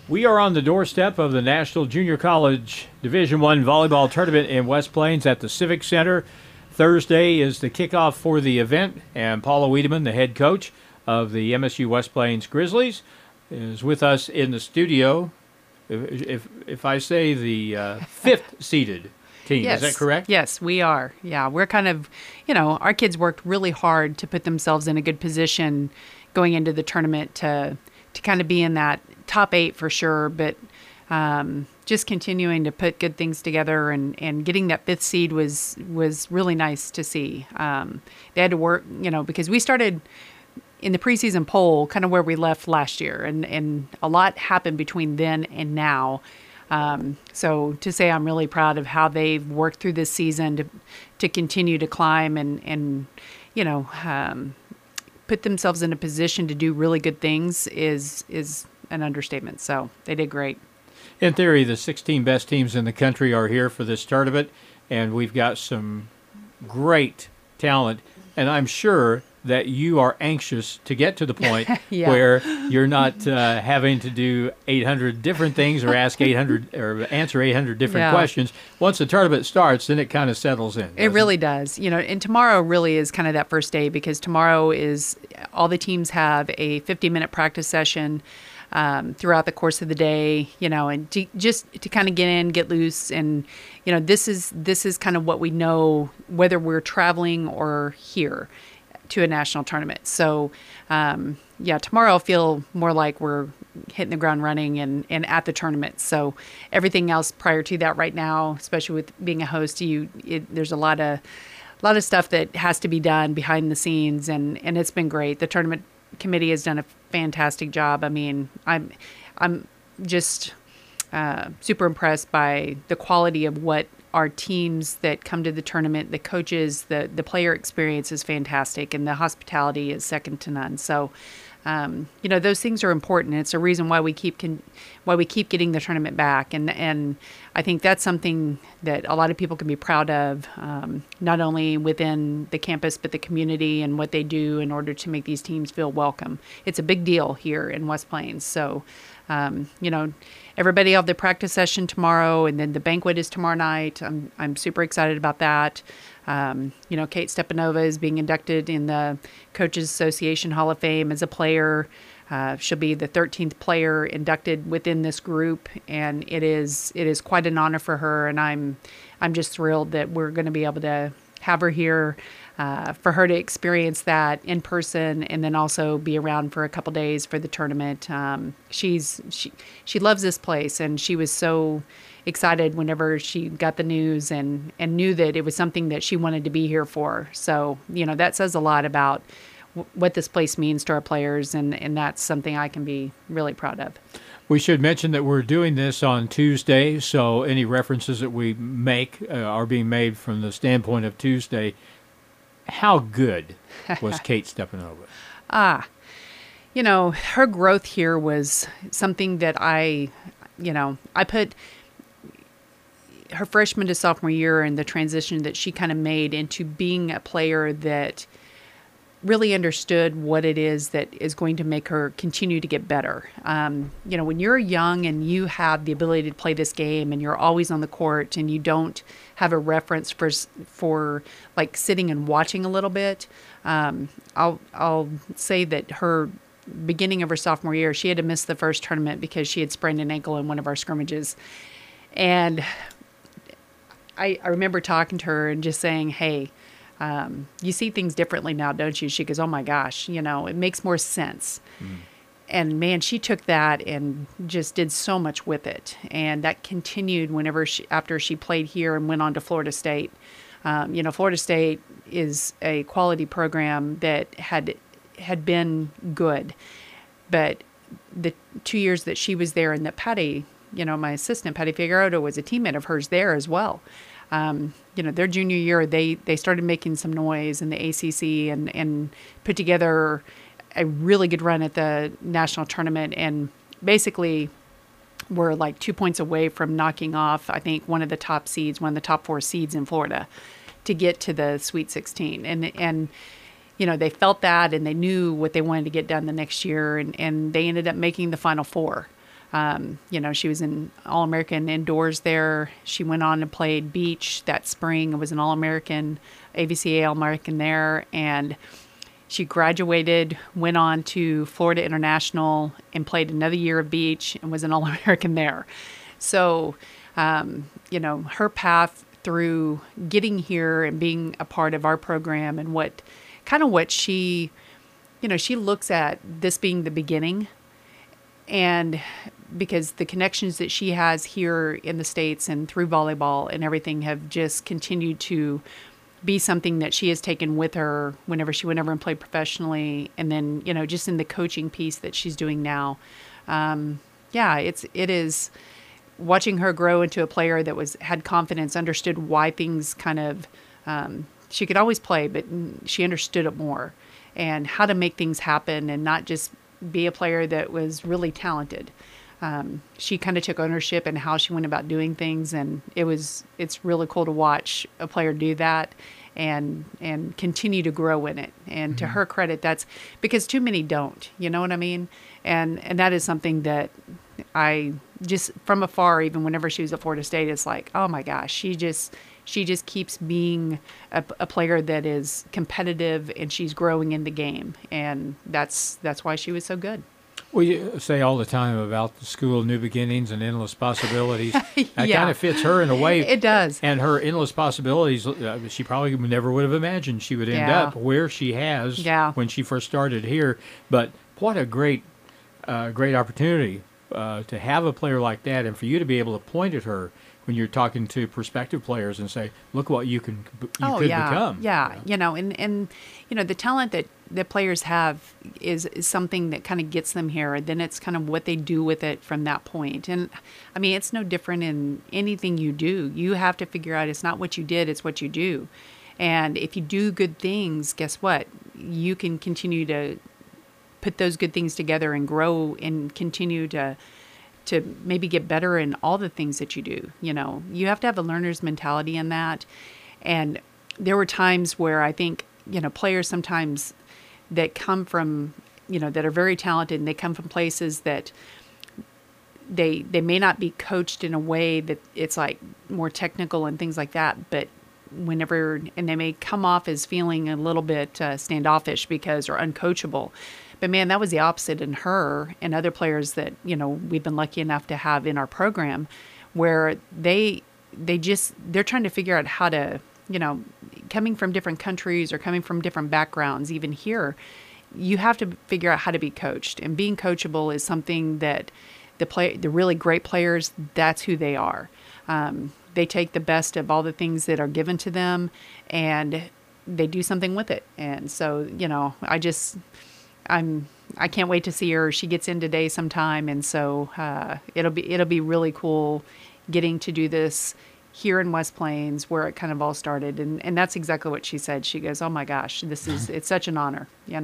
We are on the doorstep of the National Junior College Division I volleyball tournament in West Plains at the Civic Center. Thursday is the kickoff for the event, and Paula Wiedemann, the head coach of the MSU West Plains Grizzlies, is with us in the studio. If I say the fifth-seeded team, yes. Is that correct? Yes, we are. Yeah, we're kind of, our kids worked really hard to put themselves in a good position going into the tournament to kind of be in that top 8 for sure, but just continuing to put good things together and getting that 5th seed was really nice to see. They had to work, because we started in the preseason poll kind of where we left last year, and a lot happened between then and now. So to say I'm really proud of how they've worked through this season to continue to climb and put themselves in a position to do really good things is an understatement. So they did great. In theory, the 16 best teams in the country are here for this tournament, and we've got some great talent, and I'm sure that you are anxious to get to the point where you're not having to do 800 different things or ask 800 or answer 800 different questions. Once the tournament starts, then it kind of settles in. It really does. And tomorrow really is kind of that first day, because tomorrow is all the teams have a 50-minute practice session throughout the course of the day, and just to kind of get in, get loose. And, this is kind of what we know, whether we're traveling or here to a national tournament. So, tomorrow I'll feel more like we're hitting the ground running and at the tournament. So everything else prior to that right now, especially with being a host, there's a lot of stuff that has to be done behind the scenes, and it's been great. The tournament committee has done a fantastic job. I mean, I'm just super impressed by the quality of what our teams that come to the tournament, the coaches, the player experience is fantastic, and the hospitality is second to none. So, those things are important. It's a reason why we keep getting the tournament back, and I think that's something that a lot of people can be proud of, not only within the campus but the community and what they do in order to make these teams feel welcome. It's a big deal here in West Plains. So, everybody will have the practice session tomorrow, and then the banquet is tomorrow night. I'm super excited about that. Kate Stepanova is being inducted in the Coaches Association Hall of Fame as a player. She'll be the 13th player inducted within this group, and it is quite an honor for her. And I'm just thrilled that we're going to be able to have her here, for her to experience that in person, and then also be around for a couple days for the tournament. She loves this place, and she was so excited whenever she got the news and knew that it was something that she wanted to be here for. So, that says a lot about what this place means to our players, and that's something I can be really proud of. We should mention that we're doing this on Tuesday, so any references that we make are being made from the standpoint of Tuesday. How good was Kate Stepanova? Her growth here was something that I put her freshman to sophomore year and the transition that she kind of made into being a player that really understood what it is that is going to make her continue to get better. When you're young and you have the ability to play this game and you're always on the court and you don't have a reference for like sitting and watching a little bit, I'll say that her beginning of her sophomore year, she had to miss the first tournament because she had sprained an ankle in one of our scrimmages. And I remember talking to her and just saying, hey, you see things differently now, don't you? She goes, oh my gosh, it makes more sense. And man, she took that and just did so much with it. And that continued after she played here and went on to Florida State. Florida State is a quality program that had been good, but the 2 years that she was there, and that Patty, my assistant, Patty Figueroa, was a teammate of hers there as well. Their junior year, they started making some noise in the ACC and put together a really good run at the national tournament, and basically were like 2 points away from knocking off, I think, one of the top 4 seeds in Florida to get to the Sweet 16. And they felt that, and they knew what they wanted to get done the next year, and they ended up making the Final Four. She was an All-American indoors there. She went on and played beach that spring and was an All-American, AVCA All-American there. And she graduated, went on to Florida International and played another year of beach and was an All-American there. So, her path through getting here and being a part of our program and what she looks at this being the beginning. And because the connections that she has here in the States and through volleyball and everything have just continued to be something that she has taken with her whenever she went over and played professionally. And then, just in the coaching piece that she's doing now. It is watching her grow into a player that had confidence, understood why things kind of, she could always play, but she understood it more and how to make things happen and not just be a player that was really talented. She kind of took ownership in how she went about doing things, and it's really cool to watch a player do that and continue to grow in it. And to her credit, that's because too many don't, you know what I mean? And that is something that I just from afar, even whenever she was at Florida State, it's like, oh my gosh, she just keeps being a player that is competitive, and she's growing in the game. And that's why she was so good. Well, you say all the time about the school, new beginnings and endless possibilities. That kind of fits her in a way. It does. And her endless possibilities, she probably never would have imagined she would end up where she has when she first started here. But what a great opportunity to have a player like that, and for you to be able to point at her when you're talking to prospective players and say, look what you could become. Yeah. And the talent that players have is something that kind of gets them here. Then it's kind of what they do with it from that point. And I mean, it's no different in anything you do. You have to figure out it's not what you did, it's what you do. And if you do good things, guess what? You can continue to put those good things together and grow and continue to maybe get better in all the things that you do. You have to have a learner's mentality in that. And there were times where I think, players sometimes that come from, that are very talented, and they come from places that they may not be coached in a way that it's like more technical and things like that, but and they may come off as feeling a little bit standoffish or uncoachable. But man, that was the opposite in her and other players that, we've been lucky enough to have in our program, where they're trying to figure out how to, coming from different countries or coming from different backgrounds, even here, you have to figure out how to be coached. And being coachable is something that the really great players, that's who they are. They take the best of all the things that are given to them, and they do something with it. And so, I can't wait to see her. She gets in today sometime, and so it'll be really cool getting to do this here in West Plains, where it kind of all started. And that's exactly what she said. She goes, "Oh my gosh, it's such an honor,"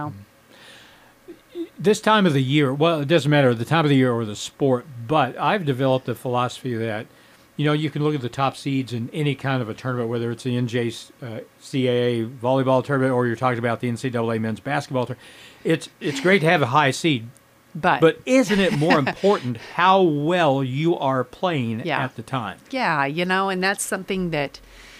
This time of the year, well, it doesn't matter the time of the year or the sport, but I've developed a philosophy that, you can look at the top seeds in any kind of a tournament, whether it's the NJCAA volleyball tournament or you're talking about the NCAA men's basketball tournament. It's great to have a high seed, but isn't it more important how well you are playing at the time? Yeah, and that's something that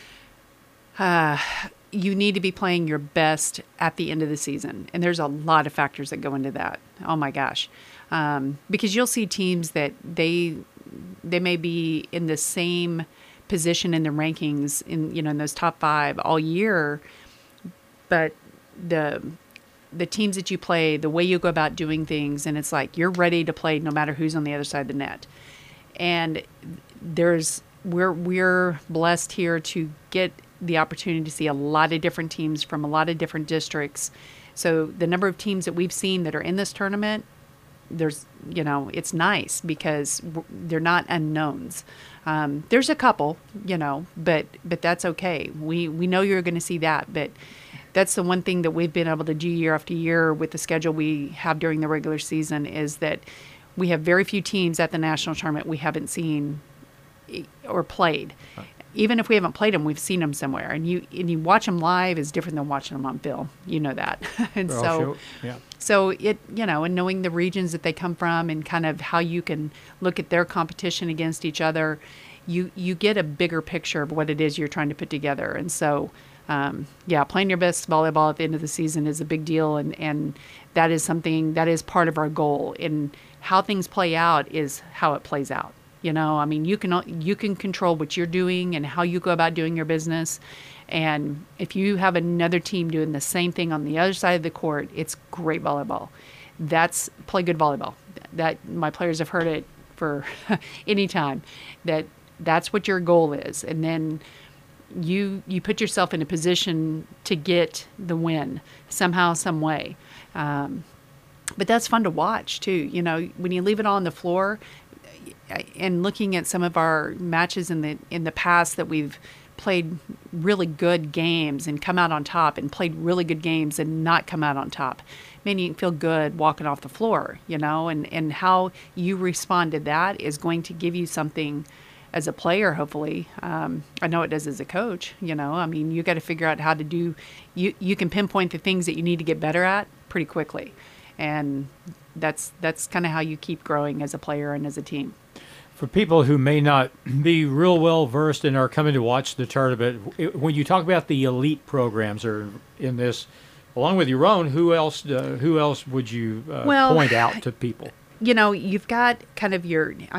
you need to be playing your best at the end of the season. And there's a lot of factors that go into that. Oh my gosh. Because you'll see teams that they may be in the same position in the rankings in those top 5 all year, but the teams that you play, the way you go about doing things, and it's like you're ready to play no matter who's on the other side of the net. And we're blessed here to get the opportunity to see a lot of different teams from a lot of different districts. So the number of teams that we've seen that are in this tournament, it's nice because they're not unknowns. There's a couple, but that's okay. We know you're going to see that, but that's the one thing that we've been able to do year after year with the schedule we have during the regular season, is that we have very few teams at the national tournament we haven't seen or played. even if we haven't played them, we've seen them somewhere. And you watch them live is different than watching them on film. You know that. And Oh, so sure. Yeah. so it, and knowing the regions that they come from and kind of how you can look at their competition against each other, you get a bigger picture of what it is you're trying to put together. And so, playing your best volleyball at the end of the season is a big deal. And that is something that is part of our goal. And how things play out is how it plays out. I mean, you can control what you're doing and how you go about doing your business. And if you have another team doing the same thing on the other side of the court, it's great volleyball. That's play good volleyball. That my players have heard it for any time. That's what your goal is. And then you put yourself in a position to get the win somehow, some way. But that's fun to watch too. When you leave it all on the floor, and looking at some of our matches in the past that we've played really good games and come out on top, and played really good games and not come out on top, man, you can feel good walking off the floor, and how you respond to that is going to give you something as a player, hopefully. I know it does as a coach. I mean, you got to figure out how to do. You can pinpoint the things that you need to get better at pretty quickly, and that's kind of how you keep growing as a player and as a team. For people who may not be real well versed and are coming to watch the tournament, when you talk about the elite programs are in this, along with your own, who else would you point out to people? You've got kind of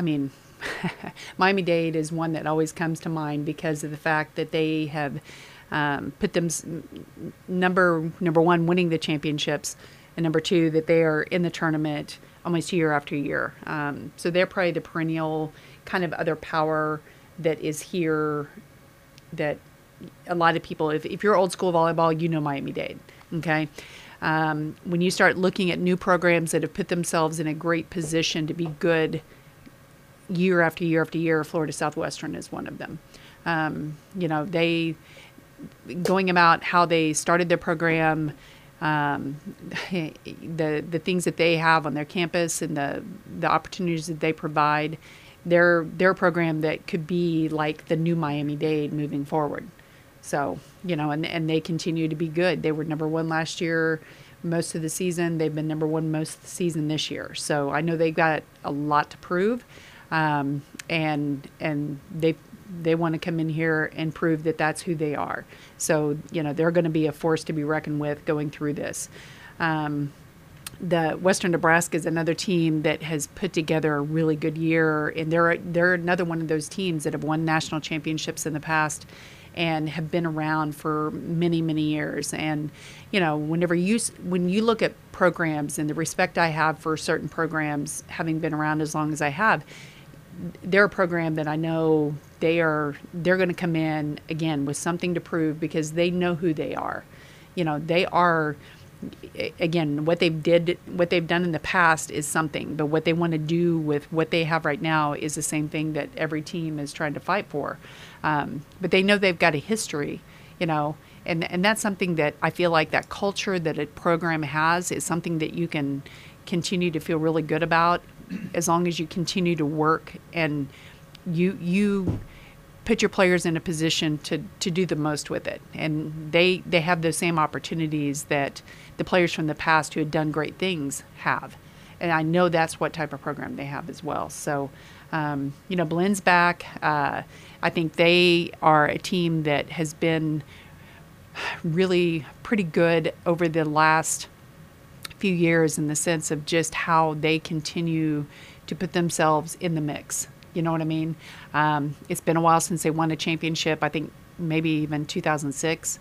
Miami-Dade is one that always comes to mind because of the fact that they have put them number one, winning the championships, and number two, that they are in the tournament almost year after year. So they're probably the perennial kind of other power that is here, that a lot of people, if you're old school volleyball, Miami-Dade, okay? When you start looking at new programs that have put themselves in a great position to be good year after year after year, Florida Southwestern is one of them. They, going about how they started their program, the things that they have on their campus and the opportunities that they provide, they're a program that could be like the new Miami-Dade moving forward. So, and they continue to be good. They were number one last year most of the season. They've been number one most of the season this year. So I know they've got a lot to prove, and they want to come in here and prove that that's who they are. So, they're going to be a force to be reckoned with going through this. The Western Nebraska is another team that has put together a really good year, and they're another one of those teams that have won national championships in the past and have been around for many, many years. And, when you look at programs and the respect I have for certain programs, having been around as long as I have, they're a program that I know they're going to come in again with something to prove because they know who they are. They are, again, what they've done in the past is something, but what they want to do with what they have right now is the same thing that every team is trying to fight for. But they know they've got a history, and that's something that I feel like that culture that a program has is something that you can continue to feel really good about as long as you continue to work and you put your players in a position to do the most with it. And they have those same opportunities that the players from the past who had done great things have. And I know that's what type of program they have as well. So, Blenn's back. I think they are a team that has been really pretty good over the last few years in the sense of just how they continue to put themselves in the mix. You know what I mean? It's been a while since they won a championship. I think maybe even 2006.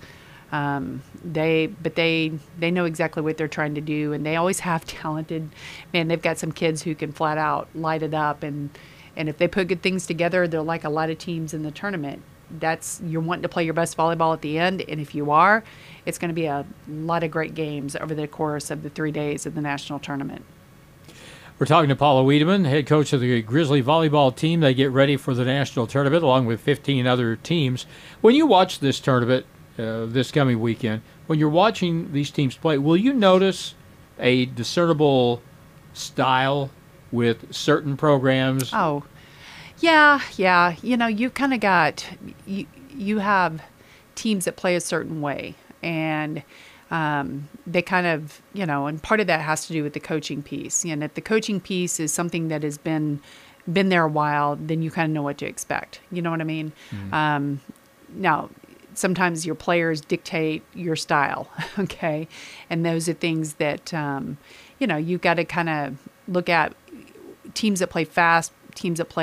They know exactly what they're trying to do, and they always have talented. Man, they've got some kids who can flat out light it up, and if they put good things together, they're like a lot of teams in the tournament. You're wanting to play your best volleyball at the end, and if you are, it's going to be a lot of great games over the course of the 3 days of the national tournament. We're talking to Paula Wiedemann, head coach of the Grizzly volleyball team. They get ready for the national tournament along with 15 other teams. When you watch this tournament this coming weekend, when you're watching these teams play, will you notice a discernible style with certain programs? Oh, Yeah. You kind of got you have teams that play a certain way, and they kind of and part of that has to do with the coaching piece. And if the coaching piece is something that has been there a while, then you kind of know what to expect. You know what I mean? Now, sometimes your players dictate your style, okay? And those are things that, you've got to kind of look at teams that play fast, teams that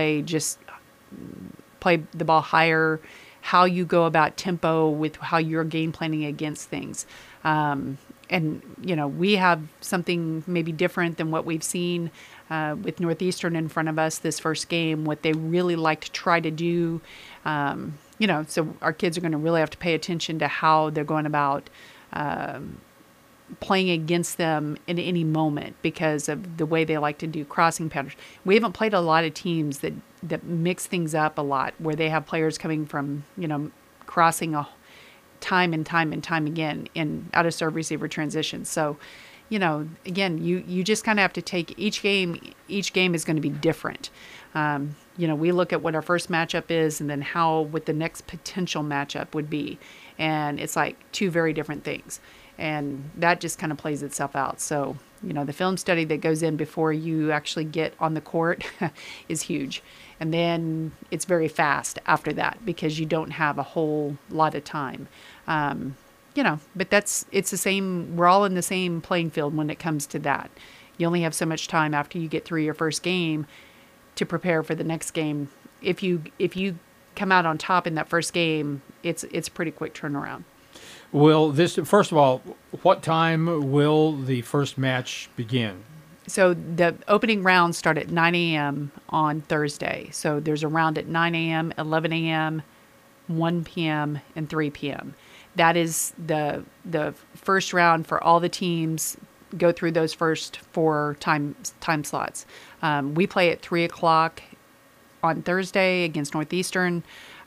play the ball higher, how you go about tempo with how you're game planning against things. And, we have something maybe different than what we've seen with Northeastern in front of us this first game, what they really like to try to do. So our kids are going to really have to pay attention to how they're going about playing against them in any moment because of the way they like to do crossing patterns. We haven't played a lot of teams that mix things up a lot, where they have players coming from, crossing time and time again in out of serve receiver transitions. So, again, you just kind of have to take each game is going to be different. We look at what our first matchup is and then what the next potential matchup would be. And it's like two very different things. And that just kind of plays itself out. So, the film study that goes in before you actually get on the court is huge. And then it's very fast after that because you don't have a whole lot of time. But it's the same. We're all in the same playing field when it comes to that. You only have so much time after you get through your first game to prepare for the next game. If you come out on top in that first game, it's a pretty quick turnaround. First of all, what time will the first match begin? So the opening rounds start at 9 a.m. on Thursday. So there's a round at 9 a.m., 11 a.m., 1 p.m., and 3 p.m. That is the first round for all the teams. Go through those first 4 time slots. We play at 3 o'clock on Thursday against Northeastern.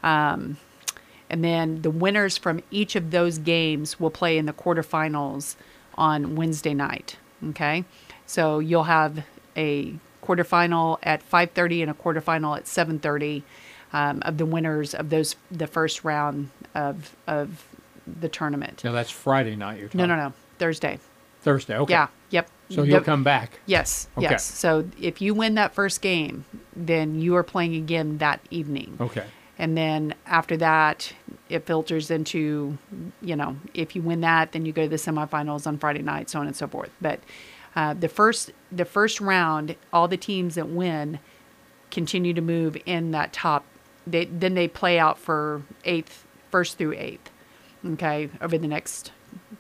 And then the winners from each of those games will play in the quarterfinals on Wednesday night. Okay? So you'll have a quarterfinal at 5:30 and a quarterfinal at 7:30 of the winners of the first round of the tournament. Now that's Friday night you're talking. No. Thursday. Thursday, okay. Yeah, yep. So you'll come back. Yes, okay. Yes. So if you win that first game, then you are playing again that evening. Okay. And then after that, it filters into, if you win that, then you go to the semifinals on Friday night, so on and so forth. But the first round, all the teams that win continue to move in that top. Then they play out for first through eighth, okay, over the next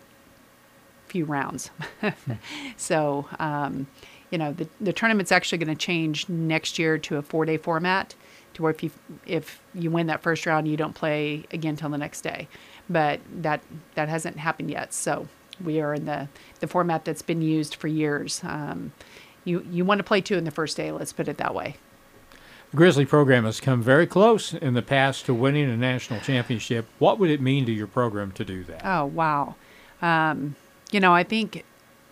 few rounds. So, the tournament's actually going to change next year to a 4-day format, to where if you win that first round, you don't play again till the next day. But that hasn't happened yet. So we are in the format that's been used for years. You want to play 2 in the first day, let's put it that way. The Grizzly program has come very close in the past to winning a national championship. What would it mean to your program to do that? Oh, wow. I think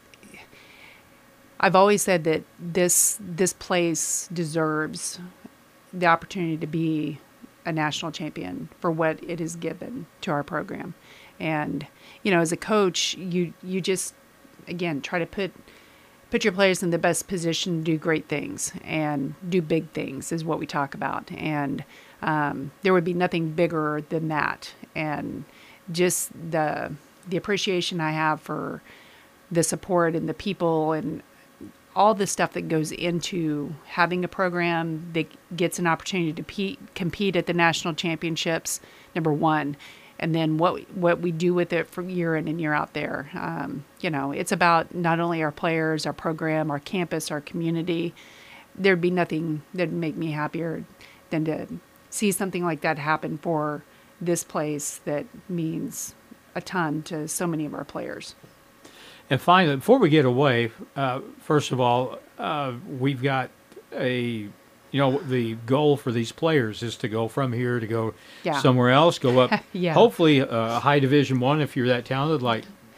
I've always said that this place deserves the opportunity to be a national champion for what it has given to our program. And, as a coach, you just, again, try to put your players in the best position to do great things and do big things is what we talk about. And there would be nothing bigger than that. And just the appreciation I have for the support and the people and all the stuff that goes into having a program that gets an opportunity to compete at the national championships, number one, and then what we do with it from year in and year out there. It's about not only our players, our program, our campus, our community. There'd be nothing that'd make me happier than to see something like that happen for this place that means a ton to so many of our players. And finally, before we get away, first of all, we've got the goal for these players is to go from here to go somewhere else, go up, Yeah. hopefully high Division I if you're that talented, like Kate.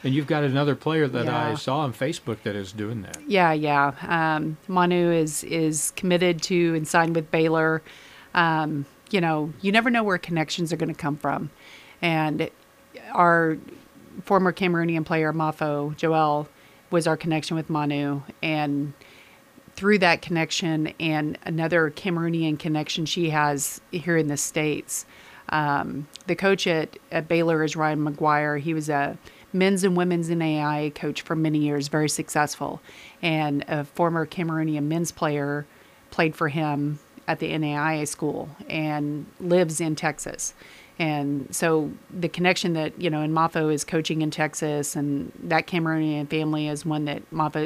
And you've got another player that Yeah. I saw on Facebook that is doing that. Yeah. Manu is committed to and signed with Baylor. You know, you never know where connections are going to come from. And our former Cameroonian player, Mafo Joel, was our connection with Manu. And through that connection and another Cameroonian connection she has here in the States, the coach at Baylor is Ryan McGuire. He was a men's and women's NAIA coach for many years, very successful. And a former Cameroonian men's player played for him at the NAIA school and lives in Texas. And so the connection that, you know, and Mafo is coaching in Texas, and that Cameroonian family is one that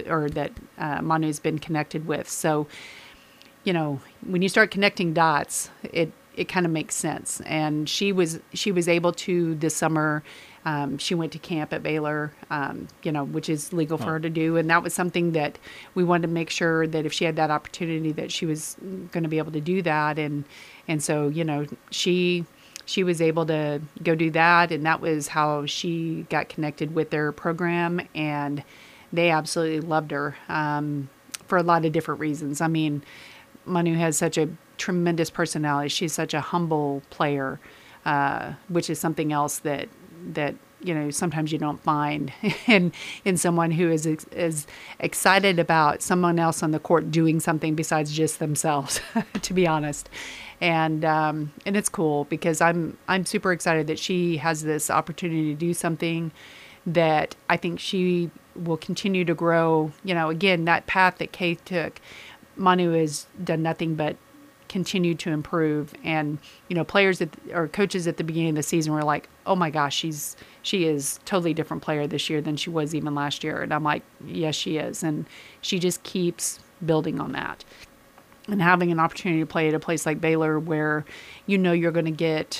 Manu's been connected with. So, you know, when you start connecting dots, it kind of makes sense. And she was able to this summer. She went to camp at Baylor, you know, which is legal for her to do. And that was something that we wanted to make sure that if she had that opportunity that she was going to be able to do that. And so, you know, she was able to go do that. And that was how she got connected with their program. And they absolutely loved her for a lot of different reasons. I mean, Manu has such a tremendous personality. She's such a humble player, which is something else that you know sometimes you don't find in someone who is excited about someone else on the court doing something besides just themselves, to be honest. And it's cool because I'm super excited that she has this opportunity to do something that I think she will continue to grow. You know, again, that path that Kate took, Manu has done nothing but continue to improve. And, you know, players or coaches at the beginning of the season were like, oh my gosh, she is totally different player this year than she was even last year. And I'm like, yes, she is. And she just keeps building on that. And having an opportunity to play at a place like Baylor where, you know, you're going to get,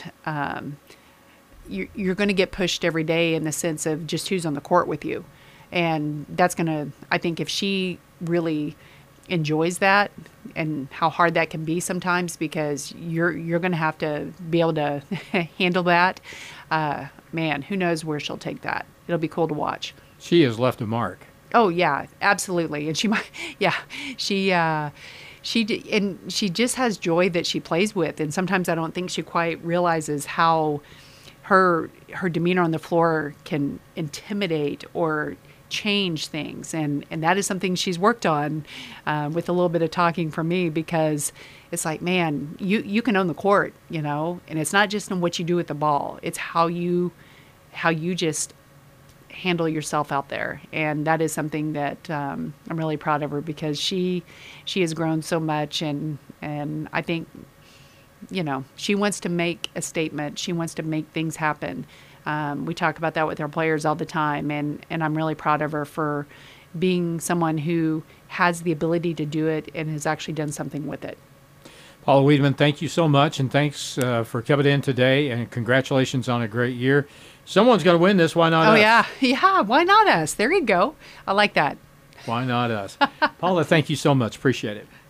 you're going to get pushed every day in the sense of just who's on the court with you. And that's going to, I think if she really enjoys that and how hard that can be sometimes because you're going to have to be able to handle that. Man, who knows where she'll take that. It'll be cool to watch. She has left a mark. Oh yeah, absolutely. And she might, yeah, and she just has joy that she plays with. And sometimes I don't think she quite realizes how her demeanor on the floor can intimidate or change things, and that is something she's worked on with a little bit of talking from me, because it's like, man, you can own the court, you know, and it's not just in what you do with the ball, it's how you just handle yourself out there. And that is something that I'm really proud of her, because she has grown so much, and I think, you know, she wants to make a statement, she wants to make things happen. We talk about that with our players all the time, and I'm really proud of her for being someone who has the ability to do it and has actually done something with it. Paula Wiedemann, thank you so much, and thanks for coming in today, and congratulations on a great year. Someone's going to win this. Why not us? Oh, yeah. Why not us? There you go. I like that. Why not us? Paula, thank you so much. Appreciate it.